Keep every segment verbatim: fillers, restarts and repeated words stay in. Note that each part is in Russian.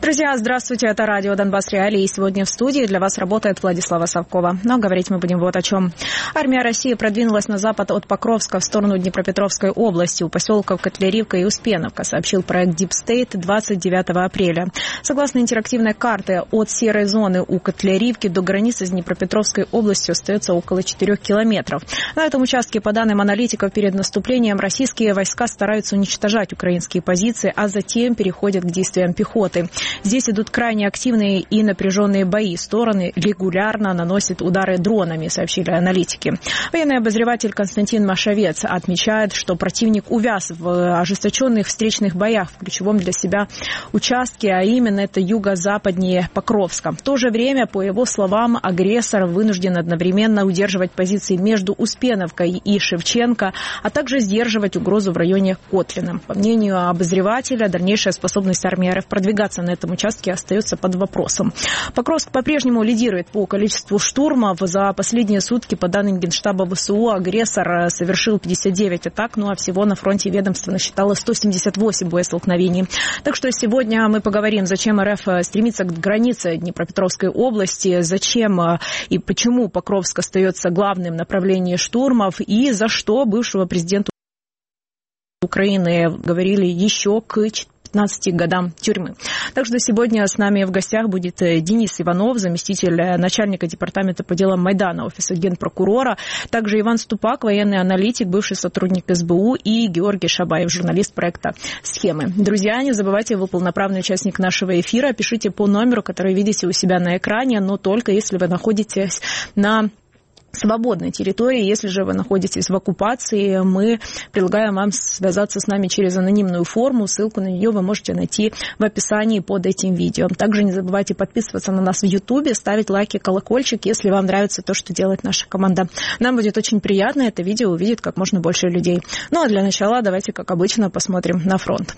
Друзья, здравствуйте, это радио «Донбасс Реалии», и сегодня в студии для вас работает Владислава Савкова. Но говорить мы будем вот о чем. Армия России продвинулась на запад от Покровска в сторону Днепропетровской области, у поселков Котлярівка и Успеновка, сообщил проект Deep State двадцать девятого апреля. Согласно интерактивной карте, от серой зоны у Котлярівки до границы с Днепропетровской областью остается около четырех километров. На этом участке, по данным аналитиков, перед наступлением российские войска стараются уничтожать украинские позиции, а затем переходят к действиям пехоты. Здесь идут крайне активные и напряженные бои. Стороны регулярно наносят удары дронами, сообщили аналитики. Военный обозреватель Константин Машовец отмечает, что противник увяз в ожесточенных встречных боях в ключевом для себя участке, а именно это юго-западнее Покровска. В то же время, по его словам, агрессор вынужден одновременно удерживать позиции между Успеновкой и Шевченко, а также сдерживать угрозу в районе Котлина. По мнению обозревателя, дальнейшая способность армии РФ продвигаться на этом участке остается под вопросом. Покровск по-прежнему лидирует по количеству штурмов. За последние сутки, по данным Генштаба ВСУ, агрессор совершил пятьдесят девять атак, ну а всего на фронте ведомство насчитало сто семьдесят восемь боестолкновений. Так что сегодня мы поговорим, зачем РФ стремится к границе Днепропетровской области, зачем и почему Покровск остается главным направлением штурмов, и за что бывшего президента Украины говорили еще к пятнадцати годам тюрьмы. Так что сегодня с нами в гостях будет Денис Иванов, заместитель начальника департамента по делам Майдана офиса генпрокурора, также Иван Ступак, военный аналитик, бывший сотрудник СБУ, и Георгий Шабаев, журналист проекта «Схемы». Друзья, не забывайте, вы полноправный участник нашего эфира. Пишите по номеру, который видите у себя на экране, но только если вы находитесь на свободной территории. Если же вы находитесь в оккупации, мы предлагаем вам связаться с нами через анонимную форму. Ссылку на нее вы можете найти в описании под этим видео. Также не забывайте подписываться на нас в Ютубе, ставить лайки, колокольчик, если вам нравится то, что делает наша команда. Нам будет очень приятно это видео увидеть как можно больше людей. Ну а для начала давайте, как обычно, посмотрим на фронт.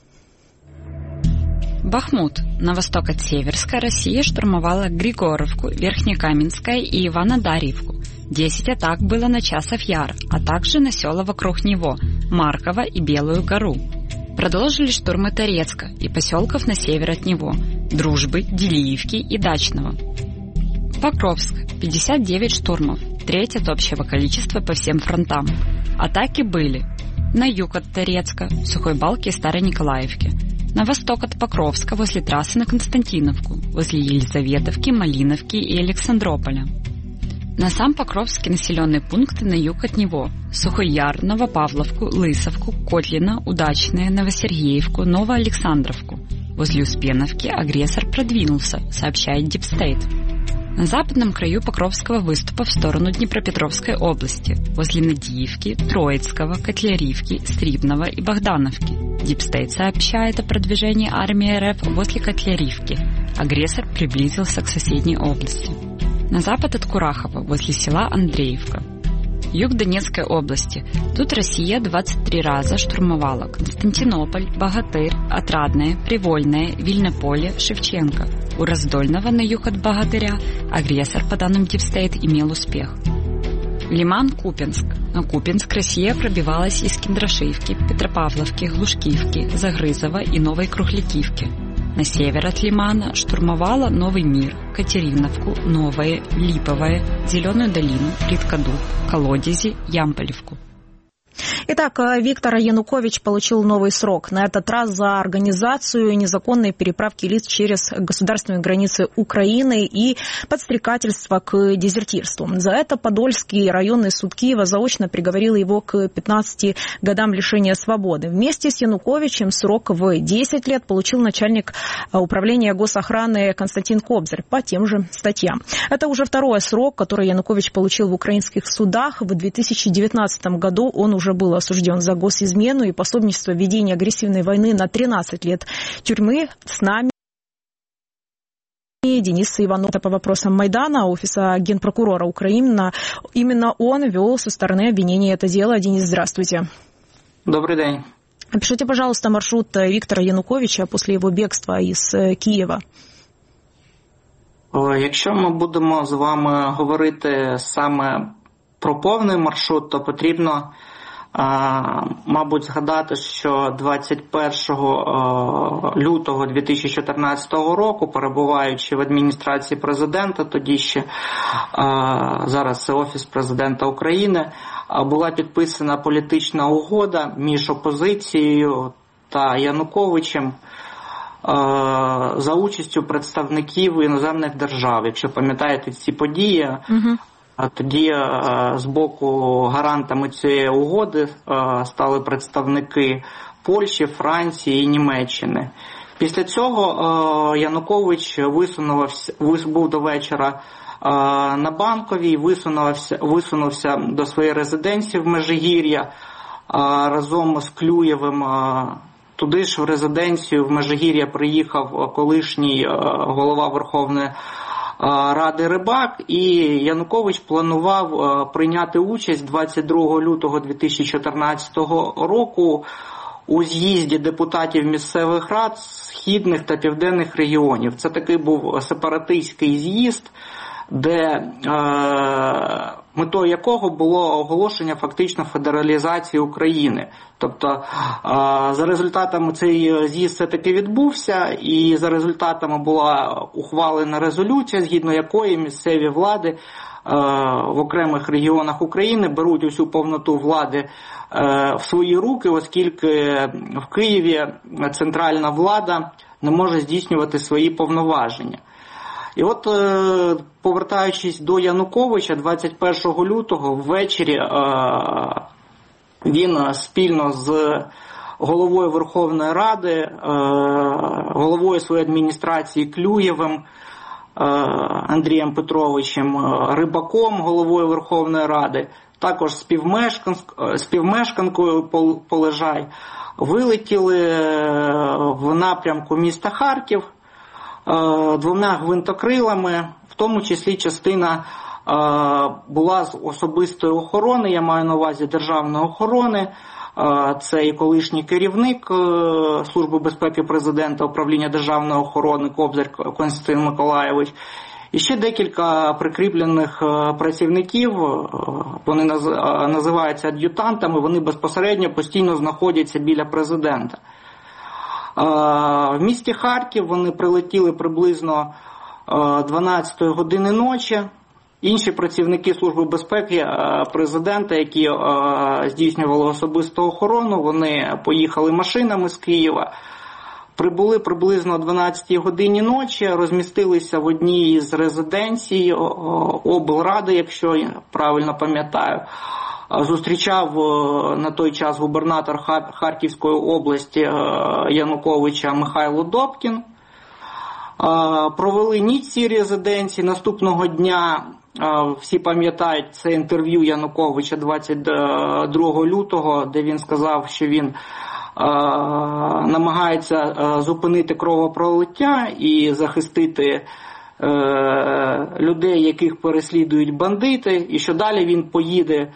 Бахмут. На восток от Северска Россия штурмовала Григоровку, Верхнекаменское и Иванодарьевку. Десять атак было на Часов-Яр, а также на села вокруг него, Марково и Белую гору. Продолжили штурмы Торецка и поселков на север от него, Дружбы, Делиевки и Дачного. Покровск. пятьдесят девять штурмов, треть от общего количества по всем фронтам. Атаки были на юг от Торецка, Сухой Балки и Старой-Николаевки, на восток от Покровска возле трассы на Константиновку, возле Елизаветовки, Малиновки и Александрополя. На сам Покровский населенные пункты на юг от него: Сухой Яр, Новопавловку, Лысовку, Котлина, Удачное, Новосергеевку, Новоалександровку. Возле Успеновки агрессор продвинулся, сообщает Deep State. На западном краю Покровского выступа в сторону Днепропетровской области, возле Надиевки, Троицкого, Котлярівки, Стрибного и Богдановки. Deep State сообщает о продвижении армии РФ возле Котлярівки. Агрессор приблизился к соседней области. На запад от Курахова, возле села Андреевка. Юг Донецкой области. Тут Россия двадцать три раза штурмовала Константинополь, Богатырь, Отрадное, Привольное, Вильнополе, Шевченко. У Раздольного на юг от Богатыря агрессор, по данным Deep State, имел успех. Лиман-Купенск. На Купенск Россия пробивалась из Киндрашивки, Петропавловки, Глушкивки, Загрызова и Новой Круглякивки. На север от Лимана штурмовала Новый Мир, Катериновку, Новое, Липовое, Зеленую долину, Приткаду, Колодези, Ямполевку. Итак, Виктор Янукович получил новый срок. На этот раз за организацию незаконной переправки лиц через государственные границы Украины и подстрекательство к дезертирству. За это Подольский районный суд Киева заочно приговорил его к пятнадцати годам лишения свободы. Вместе с Януковичем срок в десять лет получил начальник управления госохраны Константин Кобзарь по тем же статьям. Это уже второй срок, который Янукович получил в украинских судах. В две тысячи девятнадцатом году он уже был осужден за госизмену и пособничество в ведении агрессивной войны на тринадцать лет тюрьмы. С нами Денис Иванов по вопросам Майдана, офиса генпрокурора Украины. Именно он вел со стороны обвинения это дело. Денис, здравствуйте. Добрый день. Опишите, пожалуйста, маршрут Виктора Януковича после его бегства из Києва. Якщо ми будемо з вами говорити саме про повний маршрут, то потрібно мабуть, згадати, що двадцять першого лютого дві тисячі чотирнадцятого року, перебуваючи в адміністрації президента, тоді ще зараз це Офіс президента України, була підписана політична угода між опозицією та Януковичем за участю представників іноземних держав. Якщо пам'ятаєте ці події, угу. Тоді з боку гарантами цієї угоди стали представники Польщі, Франції і Німеччини. Після цього Янукович висунувся, був до вечора на Банковій, висунувся, висунувся до своєї резиденції в Межигір'я разом з Клюєвим. Туди ж в резиденцію в Межигір'я приїхав колишній голова Верховної Ради Рибак, і Янукович планував прийняти участь двадцять другого лютого дві тисячі чотирнадцятого року у з'їзді депутатів місцевих рад східних та південних регіонів. Це такий був сепаратистський з'їзд, де е, метою якого було оголошення фактично федералізації України. Тобто е, за результатами цей з'їзд все-таки відбувся, і за результатами була ухвалена резолюція, згідно якої місцеві влади е, в окремих регіонах України беруть усю повноту влади е, в свої руки, оскільки в Києві центральна влада не може здійснювати свої повноваження. І от, повертаючись до Януковича, двадцять першого лютого ввечері він спільно з головою Верховної Ради, головою своєї адміністрації Клюєвим, Андрієм Петровичем, Рибаком, головою Верховної Ради, також співмешканкою Полежай, вилетіли в напрямку міста Харків двома гвинтокрилами, в тому числі частина була з особистої охорони, я маю на увазі державної охорони, це і колишній керівник Служби безпеки президента, управління державної охорони Кобзар Костянтин Миколайович, і ще декілька прикріплених працівників, вони називаються ад'ютантами, вони безпосередньо постійно знаходяться біля президента. В місті Харків вони прилетіли приблизно дванадцятої години ночі. Інші працівники Служби безпеки президента, які здійснювали особисту охорону, вони поїхали машинами з Києва, прибули приблизно о дванадцятій годині ночі, розмістилися в одній із резиденцій облради, якщо я правильно пам'ятаю. Зустрічав на той час губернатор Харківської області Януковича Михайло Добкін. Провели ніч в цій резиденції. Наступного дня, всі пам'ятають це інтерв'ю Януковича двадцять другого лютого, де він сказав, що він намагається зупинити кровопролиття і захистити людей, яких переслідують бандити, і що далі він поїде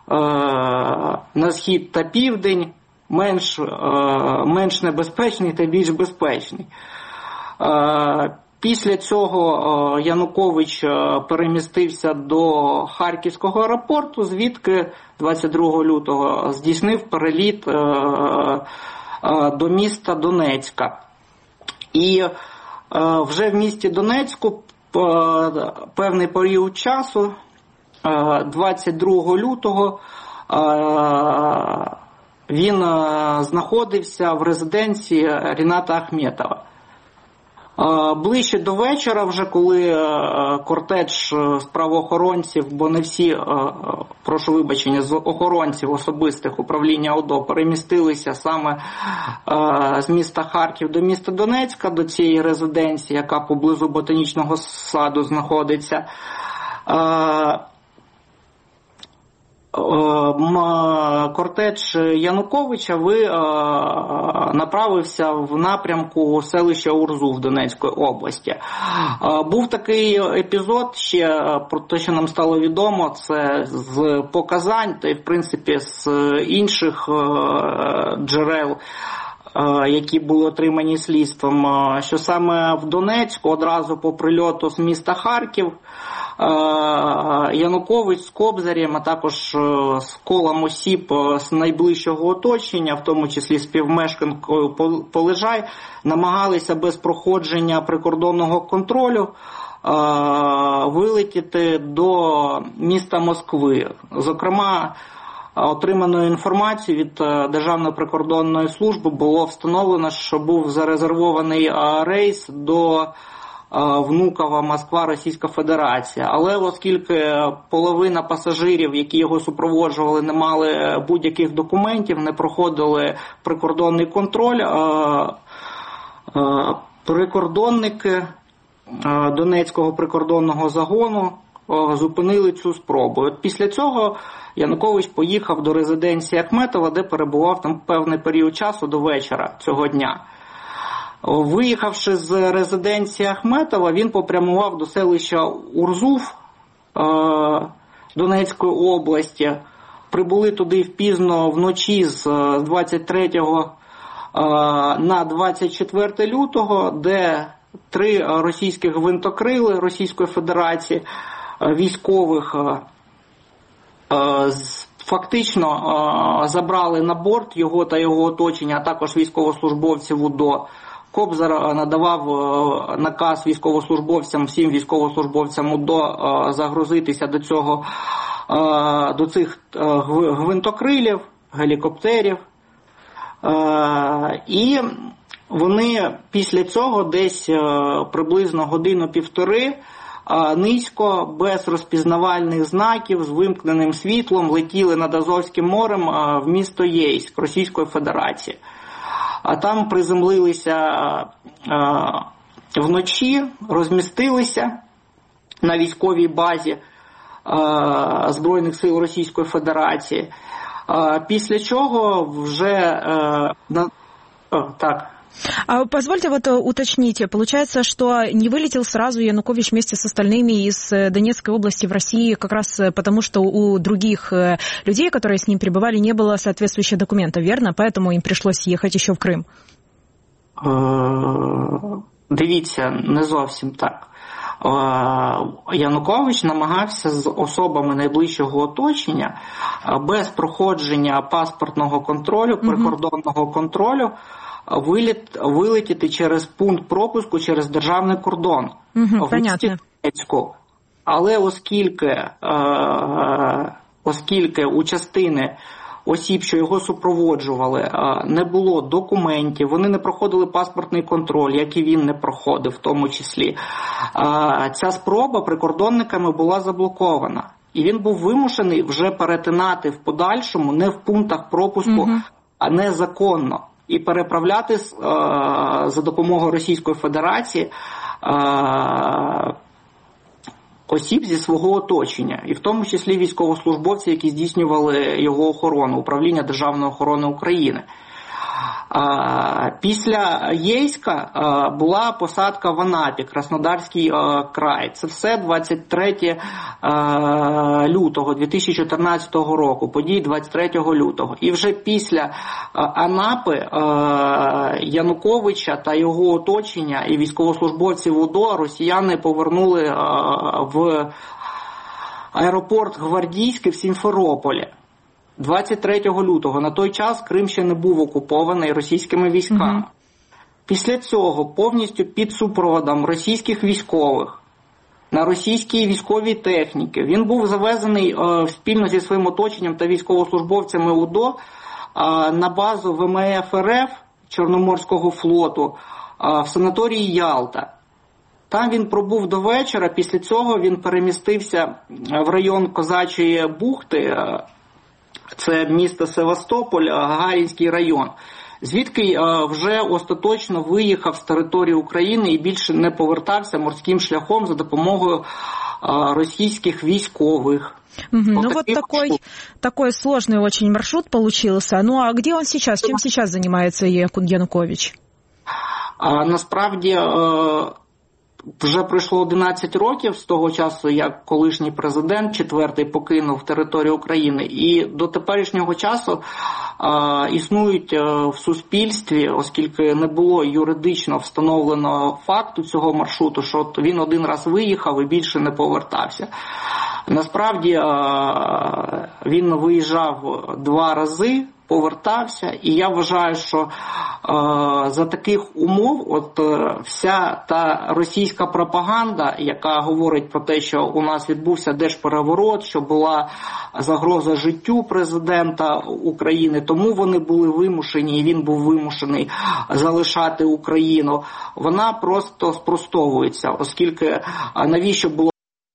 на схід та південь, менш, менш небезпечний та більш безпечний. Після цього Янукович перемістився до Харківського аеропорту, звідки двадцять другого лютого здійснив переліт до міста Донецька. І вже в місті Донецьку певний період часу, двадцять другого лютого, він знаходився в резиденції Ріната Ахметова. Ближче до вечора, вже коли кортеж з правоохоронців, бо не всі, прошу вибачення, з охоронців особистих управління ОДО перемістилися саме з міста Харків до міста Донецька, до цієї резиденції, яка поблизу Ботанічного саду знаходиться, кортеж Януковича ви направився в напрямку селища Урзу в Донецької області. Був такий епізод, ще про те, що нам стало відомо, це з показань та й в принципі з інших джерел, які були отримані слідством, що саме в Донецьку одразу по прильоту з міста Харків Янукович з Кобзарем, а також з колом осіб з найближчого оточення, в тому числі співмешканкою Полежай, намагалися без проходження прикордонного контролю вилетіти до міста Москви. Зокрема, отриманою інформацією від Державної прикордонної служби було встановлено, що був зарезервований рейс до Внуково, Москва, Російська Федерація. Але оскільки половина пасажирів, які його супроводжували, не мали будь-яких документів, не проходили прикордонний контроль, прикордонники Донецького прикордонного загону зупинили цю спробу. От після цього Янукович поїхав до резиденції Ахметова, де перебував там певний період часу до вечора цього дня. Виїхавши з резиденції Ахметова, він попрямував до селища Урзув Донецької області. Прибули туди впізно вночі з двадцять третього на двадцять четверте лютого, де три російські гвинтокрили Російської Федерації військових фактично забрали на борт його та його оточення, а також військовослужбовців УДО. Кобзар надавав наказ військовослужбовцям, всім військовослужбовцям УДО загрузитися до цього, до цих гвинтокрилів, гелікоптерів. І вони після цього десь приблизно годину-півтори низько, без розпізнавальних знаків, з вимкненим світлом летіли над Азовським морем в місто Єйськ Російської Федерації. А там приземлилися вночі, розмістилися на військовій базі Збройних сил Російської Федерації. Після чого вже... О, так. А позвольте вот уточнить, получается, что не вылетел сразу Янукович вместе с остальными из Донецкой области в России, как раз потому, что у других людей, которые с ним пребывали, не было соответствующих документов, верно? Поэтому им пришлось ехать еще в Крым. Дивіться, не зовсім так. Янукович намагався з особами найближчого оточення без проходження паспортного контролю, прикордонного контролю, виліт, вилетіти через пункт пропуску, через державний кордон угу, в місті Донецьку. Але оскільки, е, оскільки у частини осіб, що його супроводжували, е, не було документів, вони не проходили паспортний контроль, як і він не проходив в тому числі, е, ця спроба прикордонниками була заблокована. І він був вимушений вже перетинати в подальшому не в пунктах пропуску, угу. а незаконно. І переправляти е, за допомогою Російської Федерації е, осіб зі свого оточення, і в тому числі військовослужбовці, які здійснювали його охорону, управління Державної охорони України. Після Єйська була посадка в Анапі, Краснодарський край. Це все двадцять третього лютого дві тисячі чотирнадцятого року, події двадцять третього лютого. І вже після Анапи Януковича та його оточення і військовослужбовців УДО росіяни повернули в аеропорт Гвардійський в Сімферополі. двадцять третього лютого. На той час Крим ще не був окупований російськими військами. Mm-hmm. Після цього повністю під супроводом російських військових на російській військовій техніці він був завезений е, спільно зі своїм оточенням та військовослужбовцями УДО е, на базу ВМФ РФ Чорноморського флоту е, в санаторії Ялта. Там він пробув до вечора, після цього він перемістився в район Козачої бухти, е, це місто Севастополь, Гагарінський район, звідки вже остаточно виїхав з території України і більше не повертався морським шляхом за допомогою російських військових. Угу. Вот ну вот такой, такой сложный очень маршрут получился. Ну а где он сейчас? Чем сейчас занимается Янукович? А, насправді вже пройшло одинадцять років з того часу, як колишній президент четвертий покинув територію України, і до теперішнього часу е, існують е, в суспільстві, оскільки не було юридично встановленого факту цього маршруту, що от він один раз виїхав і більше не повертався. Насправді е, він виїжджав два рази, повертався, і я вважаю, що е, за таких умов от е, вся та російська пропаганда, яка говорить про те, що у нас відбувся держпереворот, що була загроза життю президента України, тому вони були вимушені, і він був вимушений залишати Україну, вона просто спростовується, оскільки навіщо було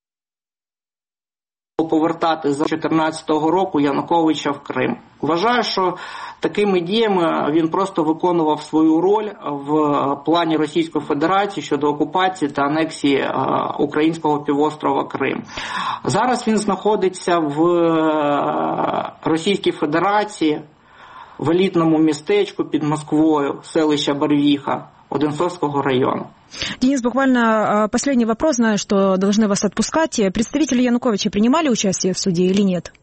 повертати за чотирнадцятого року Януковича в Крим. Вважаю, що такими діями він просто виконував свою роль в плані Російської Федерації щодо окупації та анексії українського півострова Крим. Зараз він знаходиться в Російській Федерації, в елітному містечку під Москвою, селища Барвіха, Одинцовского района. Денис, буквально последний вопрос, знаю, что должны вас отпускать. Представители Януковича принимали участие в суде или нет?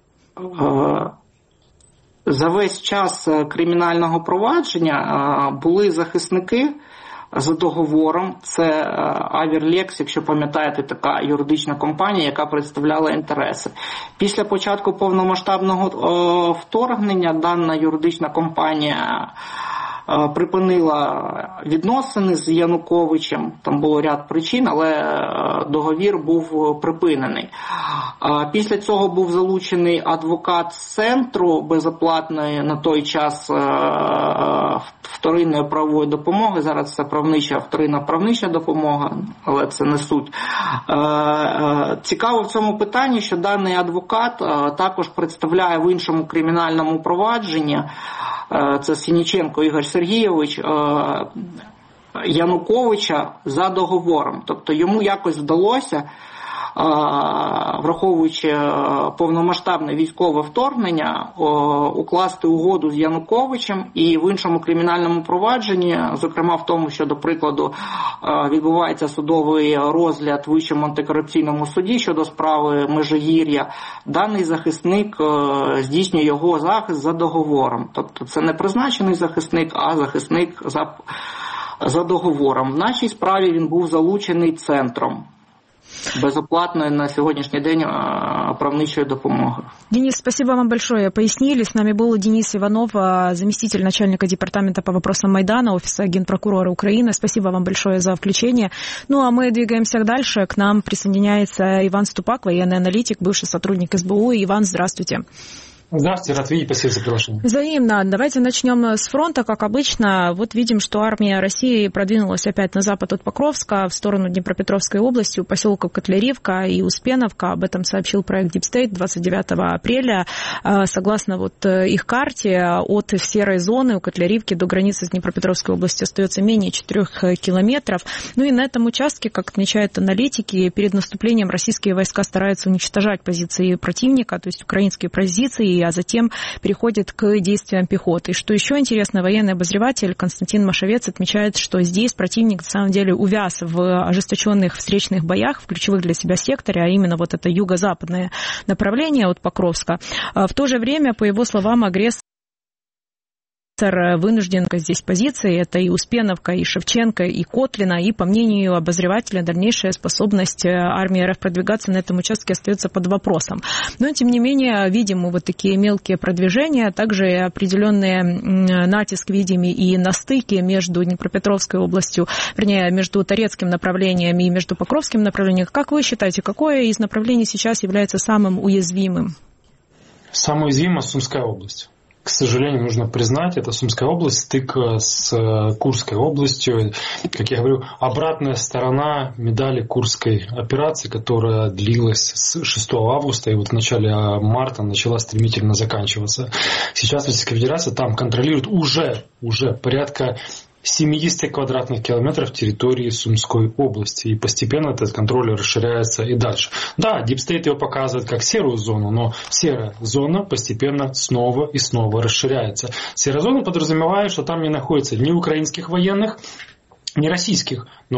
За весь час кримінального провадження були захисники за договором. Це Авірлекс, якщо пам'ятаєте, така юридична компанія, яка представляла інтереси. Після початку повномасштабного вторгнення дана юридична компанія припинила відносини з Януковичем, там було ряд причин, але договір був припинений. Після цього був залучений адвокат з центру безоплатної на той час вторинної правової допомоги, зараз це правнича, вторинна правнича допомога, але це не суть. Цікаво в цьому питанні, що даний адвокат також представляє в іншому кримінальному провадженні, це Сініченко Ігор Сергійович, Януковича за договором. Тобто йому якось вдалося, враховуючи повномасштабне військове вторгнення, укласти угоду з Януковичем, і в іншому кримінальному провадженні, зокрема в тому, що, до прикладу, відбувається судовий розгляд в Вищому антикорупційному суді щодо справи Межигір'я, даний захисник здійснює його захист за договором. Тобто це не призначений захисник, а захисник за, за договором. В нашій справі він був залучений центром безоплатной на сегодняшний день правничей допомоги. Денис, спасибо вам большое. Пояснили. С нами был Денис Иванов, заместитель начальника департамента по вопросам Майдана, офиса Генпрокурора Украины. Спасибо вам большое за включение. Ну, а мы двигаемся дальше. К нам присоединяется Иван Ступак, военный аналитик, бывший сотрудник эс бэ у. Иван, здравствуйте. Здравствуйте, рад видеть, спасибо за приглашение. Взаимно. Давайте начнем с фронта, как обычно. Вот видим, что армия России продвинулась опять на запад от Покровска, в сторону Днепропетровской области, у поселков Котляревка и Успеновка. Об этом сообщил проект Deep State двадцать девятого апреля. Согласно вот их карте, от серой зоны у Котляревки до границы с Днепропетровской областью остается менее четырех километров. Ну и на этом участке, как отмечают аналитики, перед наступлением российские войска стараются уничтожать позиции противника, то есть украинские позиции, а затем переходит к действиям пехоты. И что еще интересно, военный обозреватель Константин Машевец отмечает, что здесь противник на самом деле увяз в ожесточенных встречных боях в ключевых для себя секторе, а именно вот это юго-западное направление от Покровска. В то же время, по его словам, агрессор вынужден здесь позиции, это и Успеновка, и Шевченко, и Котлина, и, по мнению обозревателя, дальнейшая способность армии РФ продвигаться на этом участке остается под вопросом. Но, тем не менее, видим мы вот такие мелкие продвижения, также определенный натиск видим и на стыке между Днепропетровской областью, вернее, между Торецким направлением и между Покровским направлением. Как вы считаете, какое из направлений сейчас является самым уязвимым? Самая уязвимая Сумская область. К сожалению, нужно признать, это Сумская область, стык с Курской областью. Как я говорю, обратная сторона медали Курской операции, которая длилась с шестого августа и вот в начале марта начала стремительно заканчиваться. Сейчас Российская Федерация там контролирует уже, уже порядка семьдесят квадратных километров территории Сумской области. И постепенно этот контроль расширяется и дальше. Да, Deep State его показывает как серую зону, но серая зона постепенно снова и снова расширяется. Серая зона подразумевает, что там не находится ни украинских военных, ни российских. Но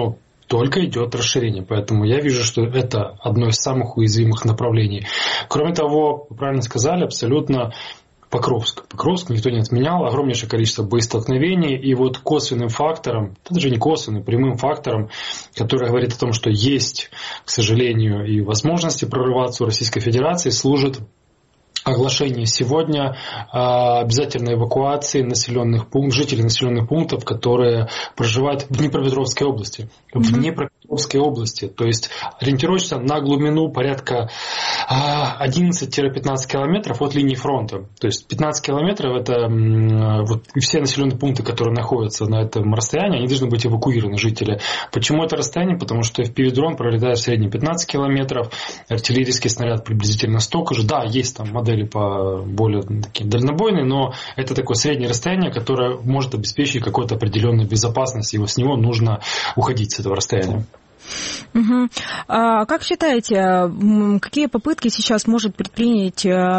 только идет расширение. Поэтому я вижу, что это одно из самых уязвимых направленний. Кроме того, вы правильно сказали, абсолютно Покровск. Покровск никто не отменял. Огромнейшее количество боестолкновений. И вот косвенным фактором, это даже не косвенным, прямым фактором, который говорит о том, что есть, к сожалению, и возможности прорываться у Российской Федерации, служит оглашение сегодня э, обязательной эвакуации населенных пунктов, жителей населенных пунктов, которые проживают в Днепропетровской области. Mm-hmm. В Днепропетровской области. То есть ориентируешься на глубину порядка э, одиннадцать-пятнадцать километров от линии фронта. То есть пятнадцать километров это э, вот, и все населенные пункты, которые находятся на этом расстоянии, они должны быть эвакуированы, жители. Почему это расстояние? Потому что эф пи ви-дрон пролетает в среднем пятнадцать километров, артиллерийский снаряд приблизительно столько же. Да, есть там модель по более такие дальнобойные, но это такое среднее расстояние, которое может обеспечить какую-то определенную безопасность, и вот с него нужно уходить с этого расстояния. Угу. А как считаете, какие попытки сейчас может предпринять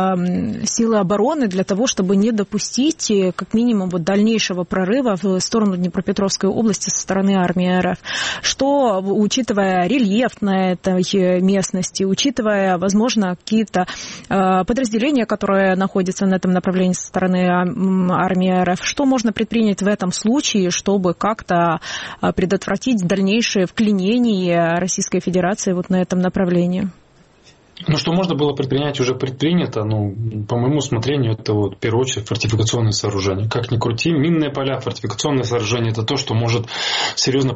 силы обороны для того, чтобы не допустить как минимум вот дальнейшего прорыва в сторону Днепропетровской области со стороны армии эр эф? Что, учитывая рельеф на этой местности, учитывая, возможно, какие-то подразделения, которые находятся на этом направлении со стороны армии эр эф, что можно предпринять в этом случае, чтобы как-то предотвратить дальнейшее вклинение Российской Федерации вот на этом направлении? Ну, что можно было предпринять, уже предпринято. Ну, по моему усмотрению, это вот, в первую очередь фортификационные сооружения. Как ни крути, минные поля, фортификационные сооружения – это то, что может серьезно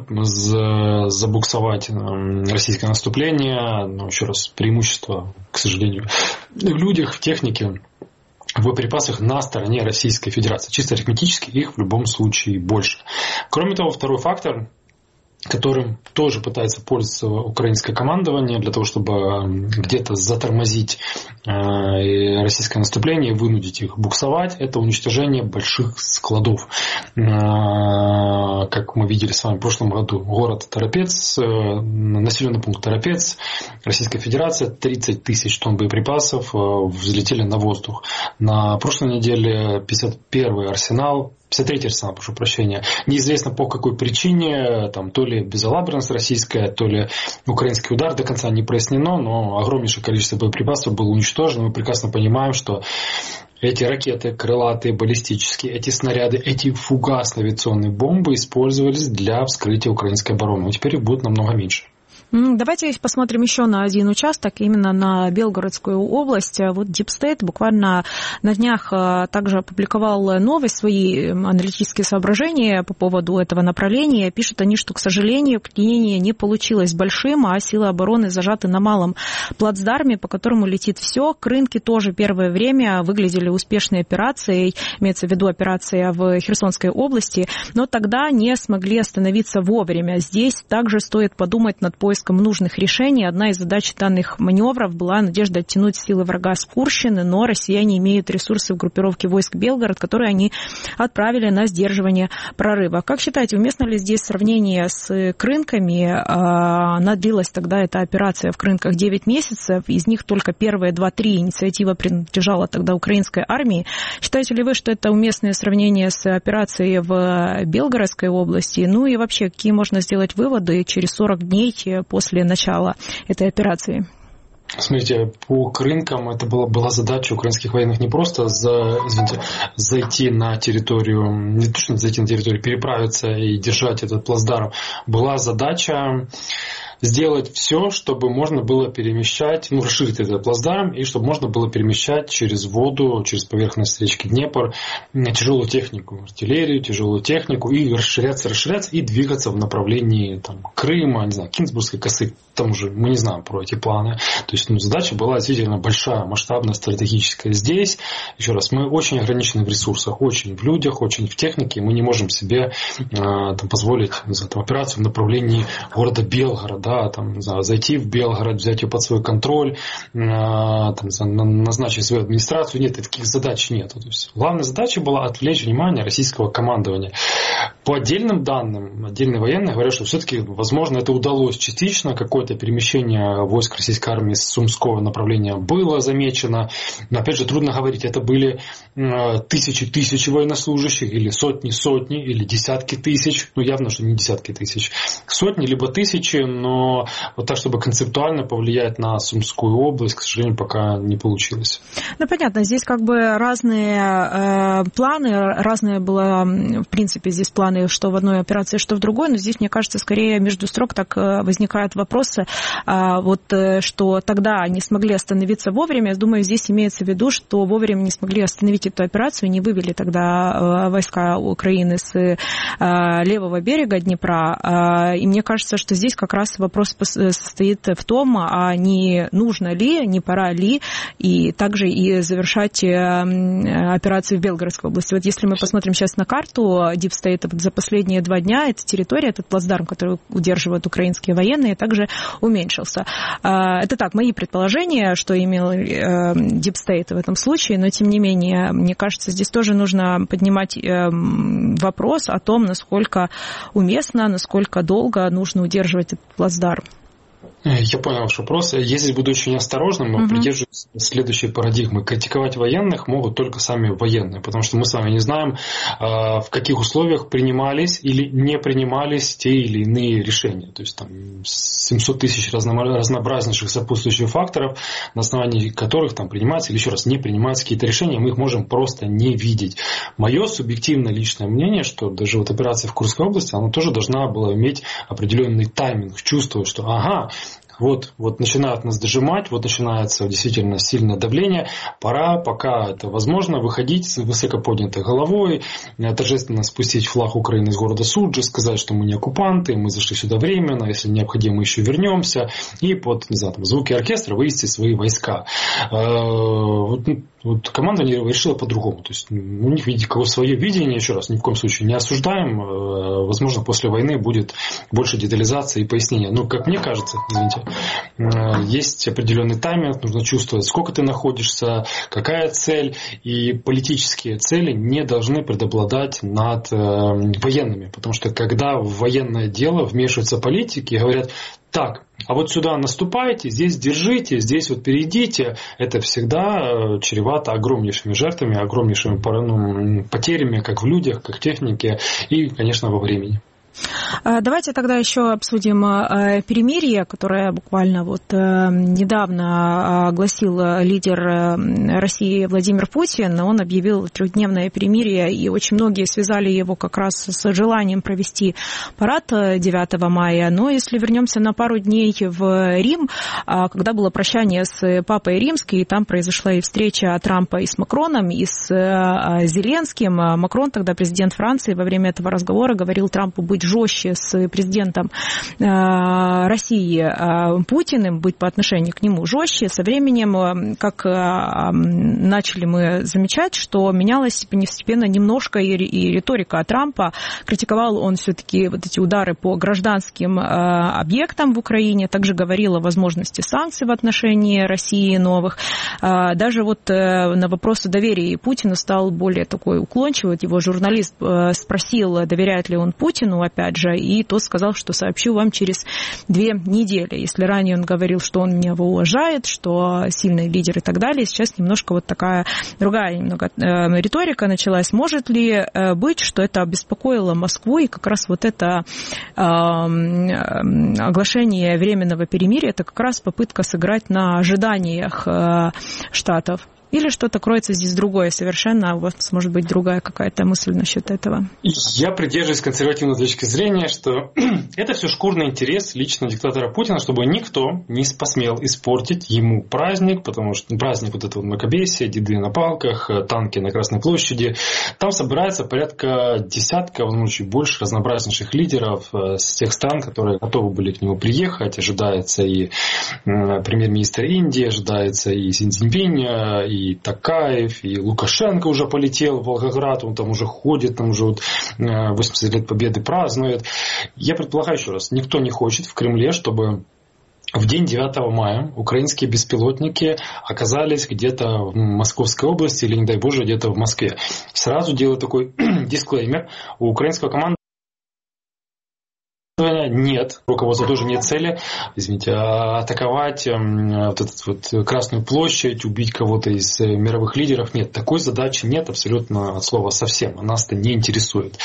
забуксовать российское наступление. Но, еще раз, преимущество, к сожалению, в людях, в технике, в боеприпасах на стороне Российской Федерации. Чисто арифметически их в любом случае больше. Кроме того, второй фактор, которым тоже пытается пользоваться украинское командование для того, чтобы где-то затормозить российское наступление и вынудить их буксовать, это уничтожение больших складов. Как мы видели с вами в прошлом году, город Торопец, населенный пункт Торопец, Российская Федерация, тридцать тысяч тонн боеприпасов взлетели на воздух. На прошлой неделе пятьдесят первый арсенал, пятьдесят третий арсенал, прошу прощения. Неизвестно по какой причине, там, то ли безалаберность российская, то ли украинский удар, до конца не прояснено, но огромнейшее количество боеприпасов было уничтожено. Мы прекрасно понимаем, что эти ракеты, крылатые, баллистические, эти снаряды, эти фугасно-авиационные бомбы использовались для вскрытия украинской обороны. Но теперь их будет намного меньше. Давайте посмотрим еще на один участок, именно на Белгородскую область. Вот Deep State буквально на днях также опубликовал новость, свои аналитические соображения по поводу этого направления. Пишут они, что, к сожалению, вклинение не получилось большим, а силы обороны зажаты на малом плацдарме, по которому летит все. Крынки тоже первое время выглядели успешной операцией, имеется в виду операция в Херсонской области, но тогда не смогли остановиться вовремя. Здесь также стоит подумать над поиском нужных решений. Одна из задач данных маневров была надежда оттянуть силы врага с Курщины, но россияне имеют ресурсы в группировке войск Белгород, которые они отправили на сдерживание прорыва. Как считаете, уместно ли здесь сравнение с Крынками? Она длилась тогда, эта операция в Крынках, девять месяцев, из них только первые два-три инициатива принадлежала тогда украинской армии. Считаете ли вы, что это уместное сравнение с операцией в Белгородской области? Ну и вообще, какие можно сделать выводы через сорок дней после начала этой операции? Смотрите, по Крынкам это была, была задача украинских военных не просто за, извините, зайти на территорию, не то что зайти на территорию, переправиться и держать этот плацдарм. Была задача сделать все, чтобы можно было перемещать, ну, расширить этот плацдарм, и чтобы можно было перемещать через воду, через поверхность речки Днепр тяжелую технику, артиллерию, тяжелую технику, и расширяться, расширяться, и двигаться в направлении там, Крыма, не знаю, Кинсбургской косы, там уже мы не знаем про эти планы. То есть, ну, задача была действительно большая, масштабная, стратегическая. Здесь, еще раз, мы очень ограничены в ресурсах, очень в людях, очень в технике, мы не можем себе э, там, позволить не знаю, там, операцию в направлении города Белгород, да, там, не знаю, зайти в Белгород, взять ее под свой контроль, э, там, назначить свою администрацию. Нет, таких задач нет. То есть, главная задача была отвлечь внимание российского командования. По отдельным данным, отдельные военные говорят, что все-таки, возможно, это удалось частично, какое-то перемещение войск российской армии с Сумского направления было замечено. Но, опять же, трудно говорить, это были тысячи-тысячи военнослужащих, или сотни-сотни, или десятки тысяч, ну, явно, что не десятки тысяч, сотни, либо тысячи, но вот так, чтобы концептуально повлиять на Сумскую область, к сожалению, пока не получилось. Ну, понятно, здесь как бы разные э, планы, разные было, в принципе, здесь планы, что в одной операции, что в другой, но здесь, мне кажется, скорее между строк так возникают вопросы, э, вот, э, что тогда не смогли остановиться вовремя. Я думаю, здесь имеется в виду, что вовремя не смогли остановить эту операцию, не вывели тогда э, войска Украины с э, левого берега Днепра. Э, и мне кажется, что здесь как раз вопрос состоит в том, а не нужно ли, не пора ли, и также и завершать операцию в Белгородской области. Вот если мы посмотрим сейчас на карту Deep State за последние два дня, эта территория, этот плацдарм, который удерживают украинские военные, также уменьшился. Это так, мои предположения, что имел Deep State в этом случае, но тем не менее, мне кажется, здесь тоже нужно поднимать вопрос о том, насколько уместно, насколько долго нужно удерживать этот плацдарм. Я понял ваш вопрос. Я здесь буду очень осторожным, но uh-huh. придерживаюсь следующей парадигмы. Критиковать военных могут только сами военные, потому что мы с вами не знаем, в каких условиях принимались или не принимались те или иные решения. То есть там семьсот тысяч разнообразнейших сопутствующих факторов, на основании которых там принимаются или еще раз не принимаются какие-то решения, мы их можем просто не видеть. Мое субъективное личное мнение, что даже вот операция в Курской области, она тоже должна была иметь определенный тайминг, чувствовать, что ага, Вот, вот начинают нас дожимать, вот начинается действительно сильное давление. Пора, пока это возможно, выходить с высоко поднятой головой, торжественно спустить флаг Украины из города Суджи, сказать, что мы не оккупанты, мы зашли сюда временно, если необходимо, еще вернемся. И под, не знаю, там, звуки оркестра вывести свои войска. Вот, вот командование решило по-другому. То есть у них видите, свое видение, еще раз, ни в коем случае не осуждаем. Возможно, после войны будет больше детализации и пояснения. Но, как мне кажется, извините, есть определенный тайминг, нужно чувствовать, сколько ты находишься, какая цель, и политические цели не должны преобладать над военными, потому что когда в военное дело вмешиваются политики и говорят: так, а вот сюда наступайте, здесь держите, здесь вот перейдите, это всегда чревато огромнейшими жертвами, огромнейшими потерями, как в людях, как в технике и, конечно, во времени. Давайте тогда еще обсудим перемирие, которое буквально вот недавно огласил лидер России Владимир Путин. Он объявил трехдневное перемирие, и очень многие связали его как раз с желанием провести парад девятого мая. Но если вернемся на пару дней в Рим, когда было прощание с Папой Римским, и там произошла и встреча Трампа и с Макроном, и с Зеленским. Макрон, тогда президент Франции, во время этого разговора говорил Трампу быть жестче с президентом России Путиным, быть по отношению к нему жестче. Со временем, как начали мы замечать, что менялась постепенно немножко и риторика Трампа. Критиковал он все-таки вот эти удары по гражданским объектам в Украине, также говорил о возможности санкций в отношении России новых. Даже вот на вопросы доверия Путину стал более такой уклончивый. Его журналист спросил, доверяет ли он Путину, опять же, и тот сказал, что сообщу вам через две недели. Если ранее он говорил, что он меня уважает, что сильный лидер и так далее, сейчас немножко вот такая другая немного э, риторика началась. Может ли э, быть, что это обеспокоило Москву, и как раз вот это э, оглашение временного перемирия, это как раз попытка сыграть на ожиданиях э, Штатов? Или что-то кроется здесь другое совершенно, а у вас может быть другая какая-то мысль насчет этого? Я придерживаюсь консервативной точки зрения, что это все шкурный интерес лично диктатора Путина, чтобы никто не посмел испортить ему праздник, потому что праздник вот этого мракобесия, деды на палках, танки на Красной площади. Там собирается порядка десятка, возможно, чуть больше разнообразнейших лидеров с тех стран, которые готовы были к нему приехать. Ожидается и премьер-министр Индии, ожидается и Си Цзиньпинь, и и Токаев, и Лукашенко уже полетел в Волгоград, он там уже ходит, там уже вот восемьдесят лет Победы празднует. Я предполагаю еще раз, никто не хочет в Кремле, чтобы в день девятого мая украинские беспилотники оказались где-то в Московской области или, не дай Боже, где-то в Москве. Сразу делаю такой дисклеймер. У украинского команды Нет, руководство тоже нет цели, извините, атаковать вот эту вот Красную площадь, убить кого-то из мировых лидеров. Нет, такой задачи нет абсолютно от слова совсем. Нас это не интересует.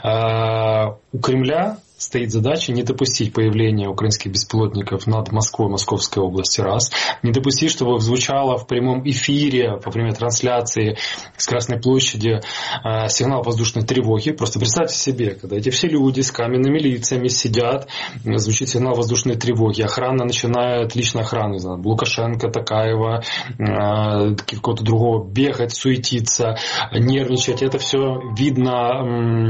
У Кремля стоит задача не допустить появления украинских беспилотников над Москвой, Московской области, раз. Не допустить, чтобы звучало в прямом эфире, во время трансляции с Красной площади э, сигнал воздушной тревоги. Просто представьте себе, когда эти все люди с каменными лицами сидят, звучит сигнал воздушной тревоги, охрана начинает, личная охрана, не знаю, Лукашенко, Токаева, э, какого-то другого, бегать, суетиться, нервничать. Это все видно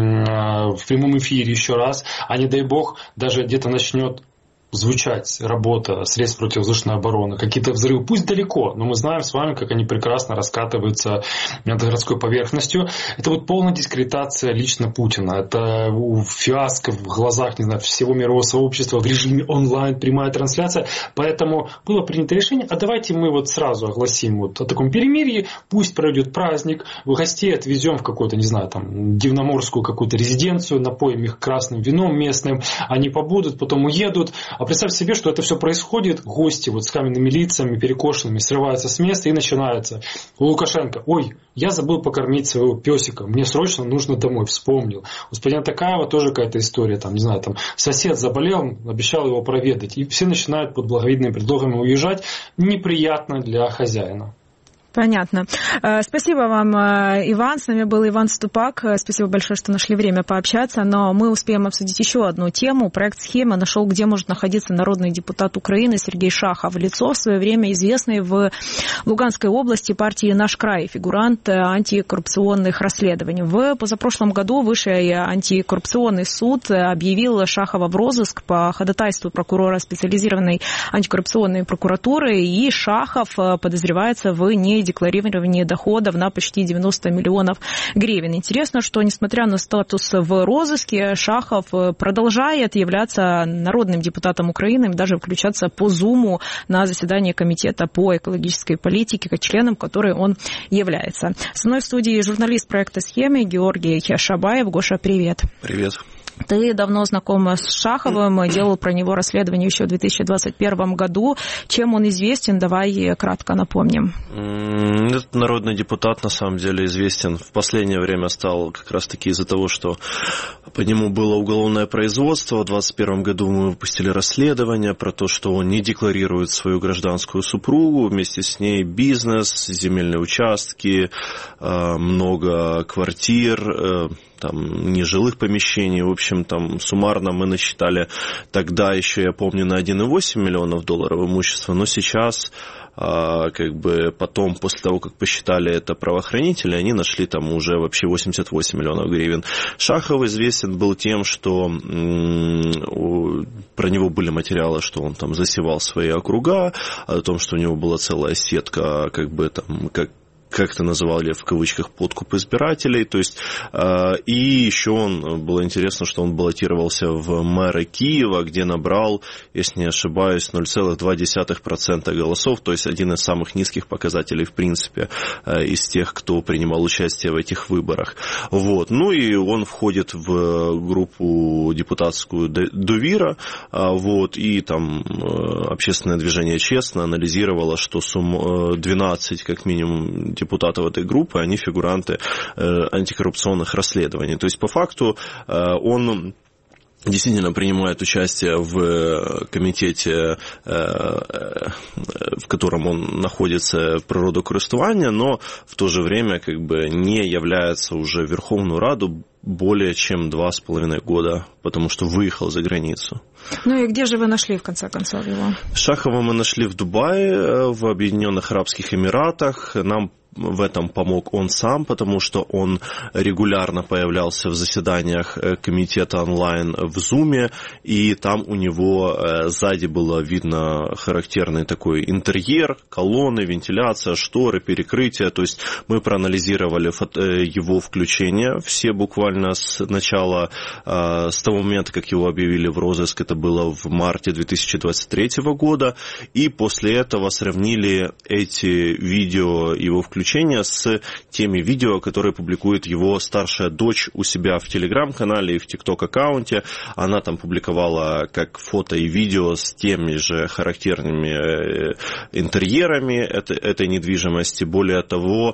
э, в прямом эфире еще раз. А не дай бог, даже где-то начнет звучать работа средств противовоздушной обороны, какие-то взрывы, пусть далеко, но мы знаем с вами, как они прекрасно раскатываются над городской поверхностью. Это вот полная дискредитация лично Путина. Это фиаско в глазах, не знаю, всего мирового сообщества в режиме онлайн, прямая трансляция. Поэтому было принято решение, а давайте мы вот сразу огласим вот о таком перемирии, пусть пройдет праздник, гостей отвезем в какую-то, не знаю, там, дивноморскую какую-то резиденцию, напоим их красным вином местным, они побудут, потом уедут. А представь себе, что это все происходит, гости вот с каменными лицами, перекошенными, срываются с места и начинается. У Лукашенко: ой, я забыл покормить своего песика, мне срочно нужно домой, вспомнил. У господина Токаева тоже какая-то история, там, не знаю, там, сосед заболел, обещал его проведать. И все начинают под благовидными предлогами уезжать. Неприятно для хозяина. Понятно. Спасибо вам, Иван. С нами был Иван Ступак. Спасибо большое, что нашли время пообщаться. Но мы успеем обсудить еще одну тему. Проект «Схема» нашел, где может находиться народный депутат Украины Сергей Шахов. Лицо, в свое время известный в Луганской области партии «Наш край», фигурант антикоррупционных расследований. В позапрошлом году Высший антикоррупционный суд объявил Шахова в розыск по ходатайству прокурора специализированной антикоррупционной прокуратуры. И Шахов подозревается в не декларирование доходов на почти девяносто миллионов гривен. Интересно, что несмотря на статус в розыске, Шахов продолжает являться народным депутатом Украины, даже включаться по Зуму на заседание комитета по экологической политике, как членом которой он является. Со мной в студии журналист проекта «Схемы» Георгий Шабаев. Гоша, привет. Привет. Ты давно знаком с Шаховым, делал про него расследование еще в две тысячи двадцать первом году. Чем он известен? Давай кратко напомним. Этот народный депутат, на самом деле, известен. В последнее время стал как раз-таки из-за того, что по нему было уголовное производство. В двадцать первом году мы выпустили расследование про то, что он не декларирует свою гражданскую супругу, вместе с ней бизнес, земельные участки, много квартир, там, нежилых помещений. В общем, там, суммарно мы насчитали тогда еще, я помню, на один целых восемь десятых миллионов долларов имущества, но сейчас, как бы, потом, после того, как посчитали это правоохранители, они нашли там уже вообще восемьдесят восемь миллионов гривен. Шахов известен был тем, что про него были материалы, что он там засевал свои округа, о том, что у него была целая сетка, как бы, там, как как это называли в кавычках, подкуп избирателей, то есть, э, и еще он, было интересно, что он баллотировался в мэра Киева, где набрал, если не ошибаюсь, ноль целых два десятых процента голосов, то есть один из самых низких показателей, в принципе, э, из тех, кто принимал участие в этих выборах. Вот. Ну и он входит в группу депутатскую «Довира», э, вот, и там э, общественное движение «Честно» анализировало, что сумма двенадцать, как минимум, депутатов этой группы, они фигуранты э, антикоррупционных расследований. То есть, по факту, э, он действительно принимает участие в комитете, в котором он находится, природокористування, но в то же время как бы не является уже в Верховную Раду более чем два с половиной года, потому что выехал за границу. Ну и где же вы нашли, в конце концов, его? Шахова мы нашли в Дубае, в Объединенных Арабских Эмиратах. Нам в этом помог он сам, потому что он регулярно появлялся в заседаниях комитета онлайн в Зуме, и там у него сзади было видно характерный такой интерьер, колонны, вентиляция, шторы, перекрытия. То есть мы проанализировали его включения, все буквально буквально с начала, с того момента, как его объявили в розыск, это было в марте две тысячи двадцать третьего года, и после этого сравнили эти видео его включения с теми видео, которые публикует его старшая дочь у себя в Телеграм-канале и в ТикТок-аккаунте. Она там публиковала как фото и видео с теми же характерными интерьерами этой недвижимости. Более того,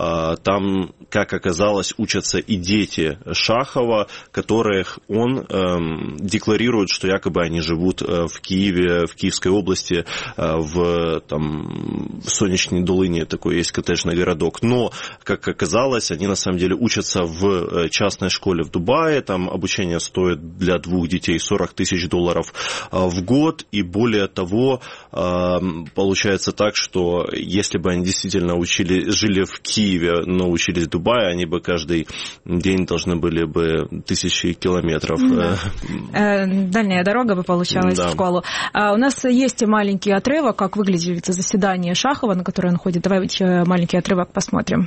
там, как оказалось, учатся и дети Шахова, которых он эм, декларирует, что якобы они живут в Киеве, в Киевской области, в, там, в Сонячной Долине, такой есть коттеджный городок. Но, как оказалось, они на самом деле учатся в частной школе в Дубае, там обучение стоит для двух детей сорок тысяч долларов в год, и более того, получается так, что если бы они действительно учили, жили в Киеве, но учились в Дубае, они бы каждый день должны были бы тысячи километров. Да. Дальняя дорога бы получалась, да, в школу. У нас есть маленький отрывок, как выглядит заседание Шахова, на которое он ходит. Давайте маленький отрывок посмотрим.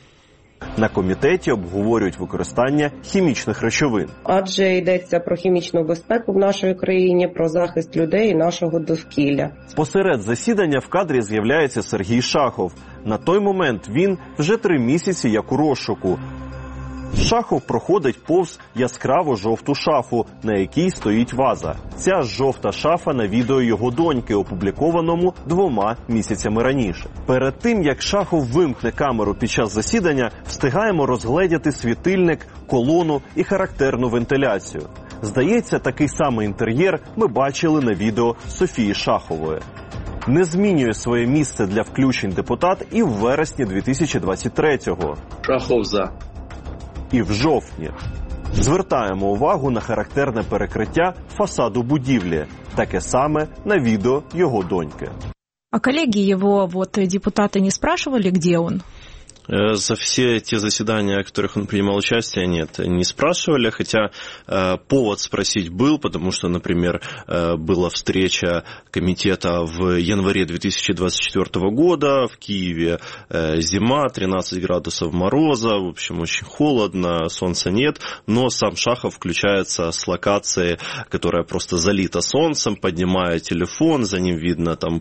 На комітеті обговорюють використання хімічних речовин. Адже йдеться про хімічну безпеку в нашій країні, про захист людей і нашого довкілля. Посеред засідання в кадрі з'являється Сергій Шахов. На той момент він вже три місяці як у розшуку. Шахов проходить повз яскраво жовту шафу, на якій стоїть ваза. Ця жовта шафа на відео його доньки, опублікованому двома місяцями раніше. Перед тим, як Шахов вимкне камеру під час засідання, встигаємо розгледіти світильник, колону і характерну вентиляцію. Здається, такий самий інтер'єр ми бачили на відео Софії Шахової. Не змінює своє місце для включень депутат і в вересні дві тисячі двадцять третього. Шахов за. І в жовтні. Звертаємо увагу на характерне перекриття фасаду будівлі. Таке саме на відео його доньки. А коллеги его, вот, депутаты не спрашивали, где он? За все те заседания, в которых он принимал участие, нет, не спрашивали, хотя э, повод спросить был, потому что, например, э, была встреча комитета в январе две тысячи двадцать четвёртого года в Киеве, э, зима, тринадцать градусов мороза, в общем, очень холодно, солнца нет, но сам Шахов включается с локации, которая просто залита солнцем, поднимая телефон, за ним видно там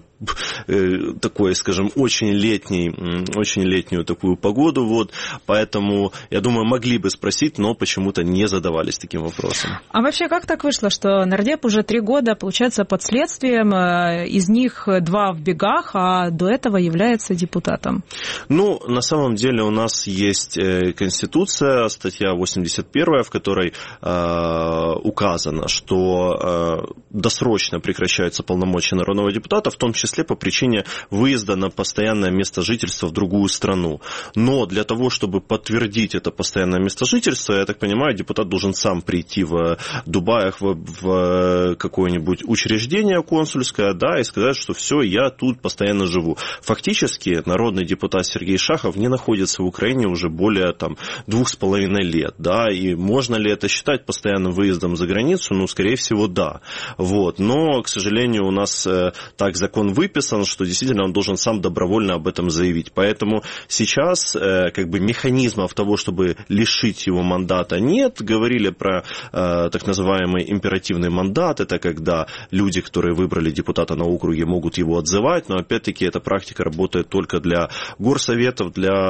э, такой, скажем, очень летний, очень летнюю такую погоду, вот, поэтому, я думаю, могли бы спросить, но почему-то не задавались таким вопросом. А вообще, как так вышло, что нардеп уже три года, получается, под следствием, из них два в бегах, а до этого является депутатом? Ну, на самом деле у нас есть Конституция, статья восемьдесят первая, в которой э, указано, что э, досрочно прекращаются полномочия народного депутата, в том числе по причине выезда на постоянное место жительства в другую страну. Но для того, чтобы подтвердить это постоянное место жительства, я так понимаю, депутат должен сам прийти в Дубаях в, в какое-нибудь учреждение консульское, да, и сказать, что все, я тут постоянно живу. Фактически народный депутат Сергей Шахов не находится в Украине уже более там, двух с половиной лет, да, и можно ли это считать постоянным выездом за границу? Ну, скорее всего, да. Вот. Но, к сожалению, у нас э, так закон выписан, что действительно он должен сам добровольно об этом заявить. Поэтому сейчас как бы механизмов того, чтобы лишить его мандата, нет. Говорили про э, так называемый императивный мандат. Это когда люди, которые выбрали депутата на округе, могут его отзывать. Но опять-таки эта практика работает только для горсоветов,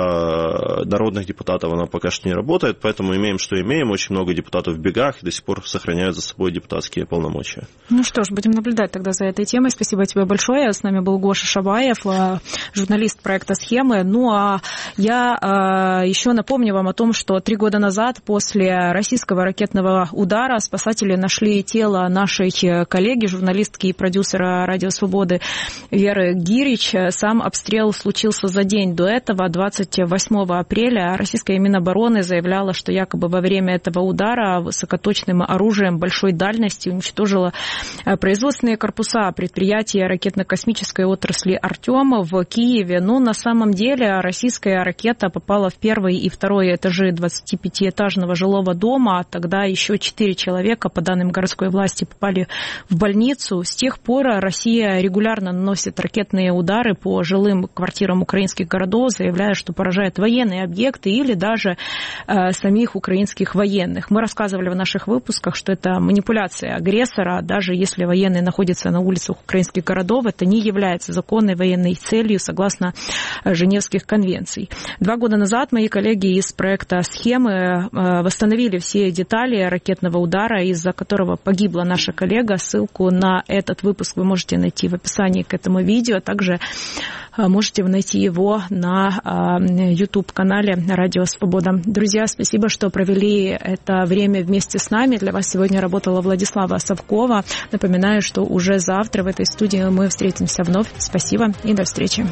для народных депутатов она пока что не работает. Поэтому имеем, что имеем. Очень много депутатов в бегах и до сих пор сохраняют за собой депутатские полномочия. Ну что ж, будем наблюдать тогда за этой темой. Спасибо тебе большое. С нами был Гоша Шабаев, журналист проекта «Схемы». Ну а я э, еще напомню вам о том, что три года назад после российского ракетного удара спасатели нашли тело нашей коллеги, журналистки и продюсера «Радио Свободы» Веры Гирич. Сам обстрел случился за день до этого, двадцать восьмого апреля. Российская Минобороны заявляла, что якобы во время этого удара высокоточным оружием большой дальности уничтожила производственные корпуса предприятия ракетно-космического космической отрасли «Артем» в Киеве. Но на самом деле российская ракета попала в первый и второй этажи двадцатипятиэтажного жилого дома. Тогда еще четыре человека, по данным городской власти, попали в больницу. С тех пор Россия регулярно наносит ракетные удары по жилым квартирам украинских городов, заявляя, что поражает военные объекты или даже э, самих украинских военных. Мы рассказывали в наших выпусках, что это манипуляция агрессора. Даже если военные находятся на улицах украинских городов, это не является законной военной целью согласно Женевских конвенций. Два года назад мои коллеги из проекта «Схемы» восстановили все детали ракетного удара, из-за которого погибла наша коллега. Ссылку на этот выпуск вы можете найти в описании к этому видео. Также можете найти его на YouTube-канале «Радио Свобода». Друзья, спасибо, что провели это время вместе с нами. Для вас сегодня работала Владислава Савкова. Напоминаю, что уже завтра в этой студии мы встретимся вновь. Спасибо и до встречи.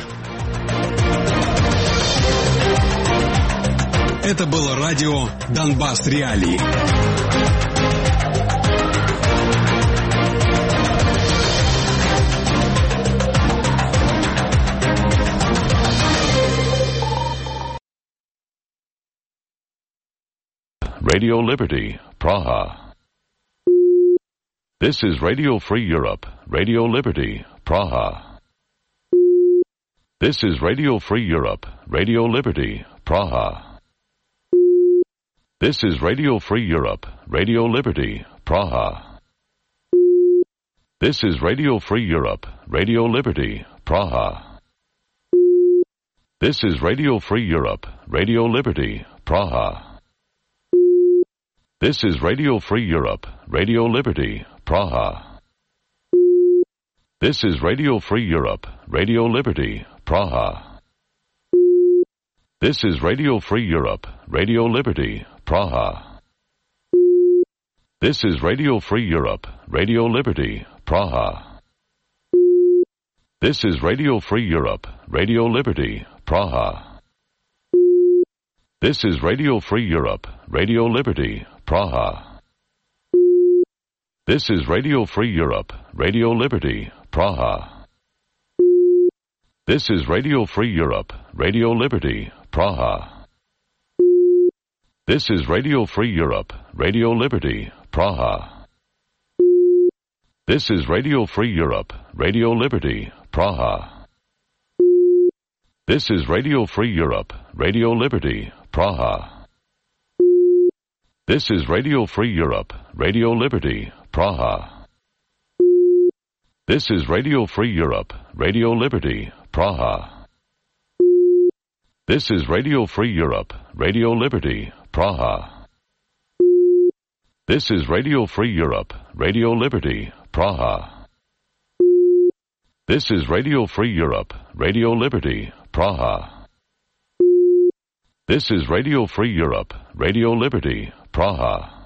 Это было радио «Донбасс Реалии». Radio Liberty, Praha. This is Radio Free Europe, Radio Liberty, Praha. This is Radio Free Europe, Radio Liberty, Praha. This is Radio Free Europe, Radio Liberty, Praha. This is Radio Free Europe, Radio Liberty, Praha. This is Radio Free Europe, Radio Liberty, Praha. This is Radio Free Europe, Radio Liberty, Praha. This is Radio Free Europe, Radio Liberty, Praha. This is Radio Free Europe, Radio Liberty, Praha. This is Radio Free Europe, Radio Liberty, Praha. This is Radio Free Europe, Radio Liberty, Praha. This is Radio Free Europe, Radio Liberty, Praha. This is Radio Free Europe, Radio Liberty, Praha. This is Radio Free Europe, Radio Liberty, Praha. This is Radio Free Europe, Radio Liberty, Praha. This is Radio Free Europe, Radio Liberty, Praha. This is Radio Free Europe, Radio Liberty, Praha. This is Radio Free Europe, Radio Liberty, Praha. This is Radio Free Europe, Radio Liberty, Praha. This is Radio Free Europe, Radio Liberty, Praha. This is Radio Free Europe, Radio Liberty, Praha. This is Radio Free Europe, Radio Liberty, Praha. This is Radio Free Europe, Radio Liberty, Praha.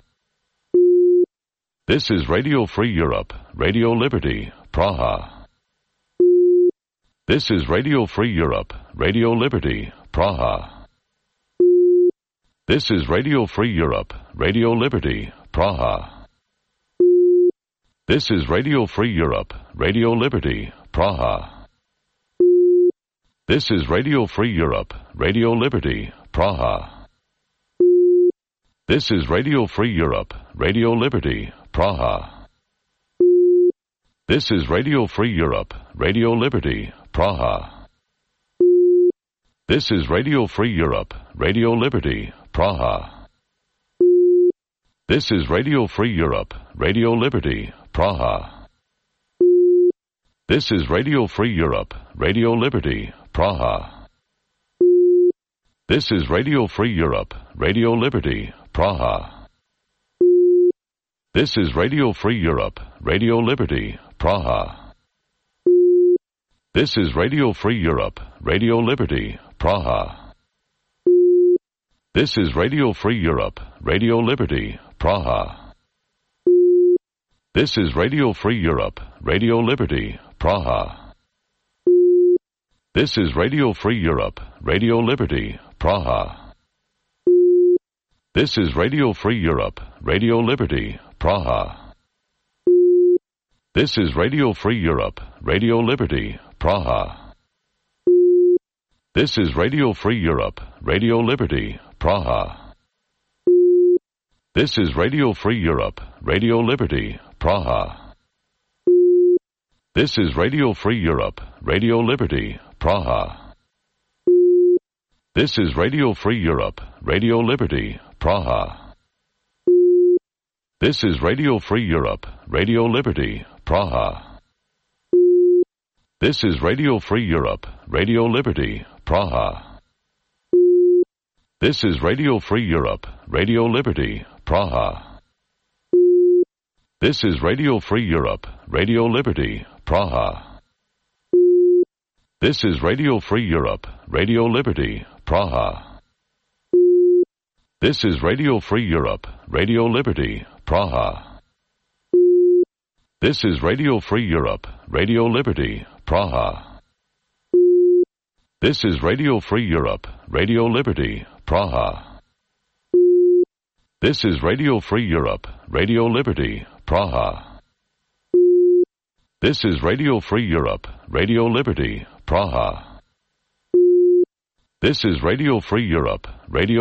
This is Radio Free Europe, Radio Liberty, Praha. This is Radio Free Europe, Radio Liberty, Praha. This is Radio Free Europe, Radio Liberty, Praha. This is Radio Free Europe, Radio Liberty, Praha. This is Radio Free Europe, Radio Liberty, Praha. This is Radio Free Europe, Radio Liberty, Praha. This is Radio Free Europe, Radio Liberty, Praha. This is Radio Free Europe, Radio Liberty, Praha. This is Radio Free Europe, Radio Liberty, Praha. This is Radio Free Europe, Radio Liberty, Praha. This is Radio Free Europe, Radio Liberty, Praha. This is Radio Free Europe, Radio Liberty, Praha. This is Radio Free Europe, Radio Liberty, Praha. This is Radio Free Europe, Radio Liberty, Praha. This is Radio Free Europe, Radio Liberty, Praha. This is Radio Free Europe, Radio Liberty, Praha. This is Radio Free Europe, Radio Liberty, Praha. This is Radio Free Europe, Radio Liberty, Praha. This is Radio Free Europe, Radio Liberty, Praha. This is Radio Free Europe, Radio Liberty, Praha. This is Radio Free Europe, Radio Liberty, Praha. This is Radio Free Europe, Radio Liberty, Praha. This is Radio Free Europe, Radio Liberty, Praha. This is Radio Free Europe, Radio Liberty, Praha. This is Radio Free Europe, Radio Liberty, Praha. This is Radio Free Europe, Radio Liberty, Praha. This is Radio Free Europe, Radio Liberty, Praha. This is Radio Free Europe, Radio Liberty, Praha. This is Radio Free Europe, Radio Liberty, Praha. This is Radio Free Europe, Radio Liberty, Praha. This is Radio Free Europe, Radio Liberty, Praha. This is Radio Free Europe, Radio Liberty, Praha. This is Radio Free Europe, Radio